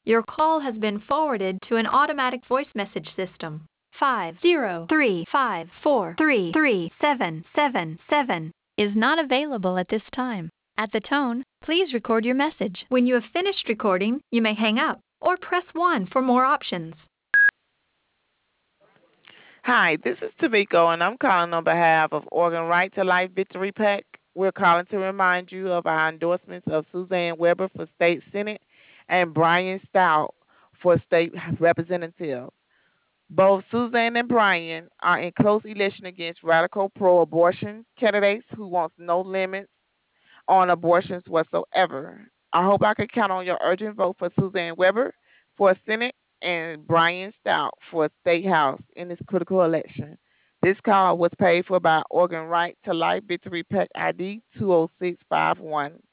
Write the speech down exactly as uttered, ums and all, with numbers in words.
Your call has been forwarded to an automatic voice message system. Five zero three five four three three seven seven seven is not available at this time. At the tone, please record your message. When you have finished recording, you may hang up or press one for more options. Hi, this is Tamiko, and I'm calling on behalf of Organ Right to Life Victory PAC. We're calling to remind you of our endorsements of Suzanne Weber for State Senate and Brian Stout for State Representative. Both Suzanne and Brian are in close election against radical pro-abortion candidates who want no limits on abortions whatsoever. I hope I can count on your urgent vote for Suzanne Weber for Senate and Brian Stout for State House in this critical election. This call was paid for by Organ Right to Life Victory PAC I D two oh six five one.